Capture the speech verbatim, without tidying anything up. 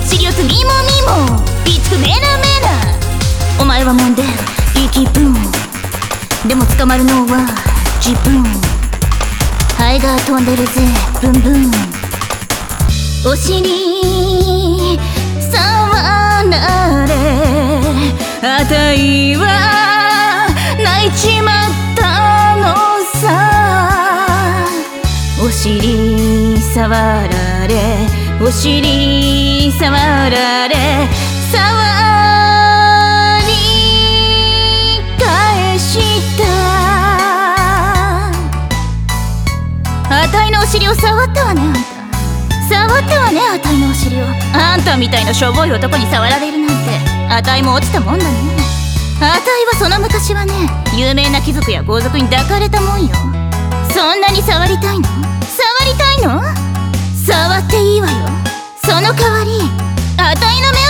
尻をつみもみもいつくめなめな。お前はもんでいい気分でも捕まるのは自分。ハエが飛んでるぜブンブン。お尻触られあたいは泣いちまったのさ。お尻触られお尻触られ触り返した。あたいのお尻を触ったわねあんた。触ったわねあたいのお尻を。あんたみたいなしょぼい男に触られるなんてあたいも落ちたもんだね。あたいはその昔はね有名な貴族や豪族に抱かれたもんよ。そんなに触りたいの？触りたいの？触っていいわよ。その代わりあたいの目